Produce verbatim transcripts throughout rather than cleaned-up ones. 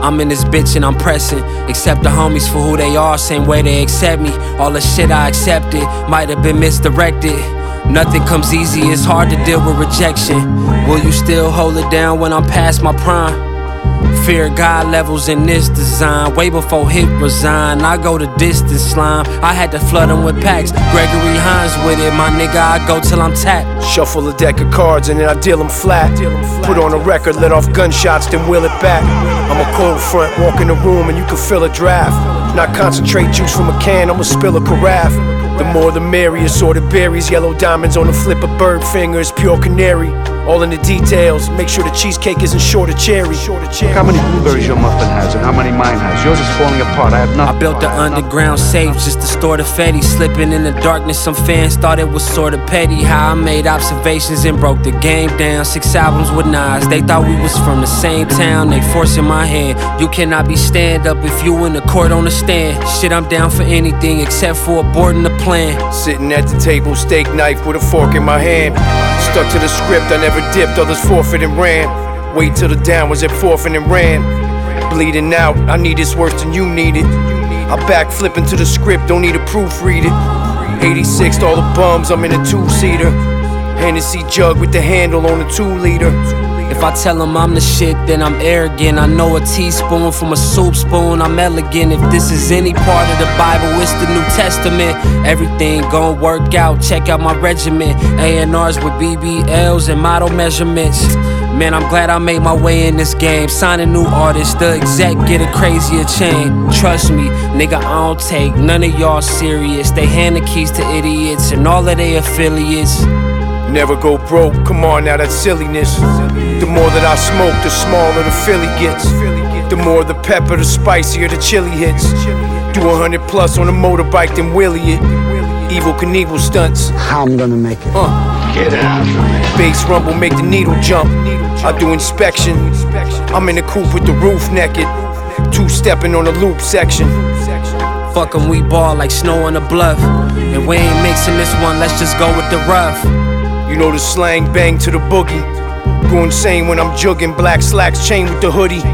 I'm in this bitch and I'm pressing. Accept the homies for who they are, same way they accept me. All the shit I accepted might have been misdirected. Nothing comes easy, it's hard to deal with rejection. Will you still hold it down when I'm past my prime? Fear God levels in this design. Way before Hip resign, I go the distance slime. I had to flood him with packs. Gregory Hines with it, my nigga, I go till I'm tapped. Shuffle a deck of cards and then I deal them flat. Put on a record, let off gunshots, then wheel it back. I'm a cold front, walk in the room and you can feel a draft. Not concentrate juice from a can, I'ma spill a carafe. The more the merrier, assorted berries, yellow diamonds on the flip of bird fingers, pure canary. All in the details, make sure the cheesecake isn't short of cherry. How many blueberries your muffin has and how many mine has? Yours is falling apart, I have nothing. I built the underground safe just to store the Fetty. Slipping in the darkness, some fans thought it was sorta petty. How I made observations and broke the game down. Six albums with Nas, they thought we was from the same town. They forcing my hand, you cannot be stand up if you in the court on the stand. Shit, I'm down for anything except for aborting the plan. Sitting at the table, steak knife with a fork in my hand. Stuck to the script, I never dipped, others forfeit and ran. Wait till the down was at forfeit and ran. Bleeding out, I need this worse than you need it. I backflip into the script, don't need to proofread it. eighty-sixth, all the bums, I'm in a two-seater. Hennessy jug with the handle on the two-liter. If I tell them I'm the shit, then I'm arrogant. I know a teaspoon from a soup spoon, I'm elegant. If this is any part of the Bible, it's the New Testament. Everything gon' work out, check out my regiment. A and R's with B B Ls and model measurements. Man, I'm glad I made my way in this game. Signing new artists, the exec get a crazier chain. Trust me, nigga, I don't take none of y'all serious. They hand the keys to idiots and all of their affiliates. Never go broke, come on now, that's silliness. The more that I smoke, the smaller the Philly gets. The more the pepper, the spicier the chili hits. Do a hundred plus on a motorbike, then wheelie it. Evil Knievel stunts. How I'm gonna make it? Uh. Get out. Bass rumble, make the needle jump. I do inspection. I'm in the coupe with the roof naked. Two-stepping on the loop section. Fuck 'em, we ball like snow on the bluff. And we ain't mixing this one, let's just go with the rough. You know the slang, bang to the boogie. Go insane when I'm jugging, black slacks, chain with the hoodie.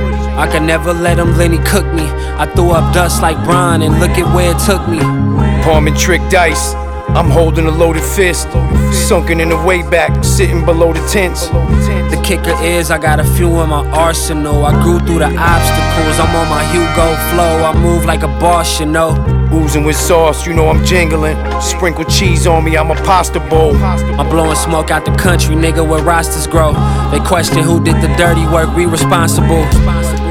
I could never let him Lenny cook me. I threw up dust like Brian and look at where it took me. Palm and trick dice, I'm holding a loaded fist. Sunken in the way back, sitting below the tents. The kicker is I got a few in my arsenal. I grew through the obstacles, I'm on my Hugo flow. I move like a boss, you know. Oozing with sauce, you know I'm jingling. Sprinkle cheese on me, I'm a pasta bowl. I'm blowing smoke out the country, nigga, where rosters grow. They question who did the dirty work, we responsible.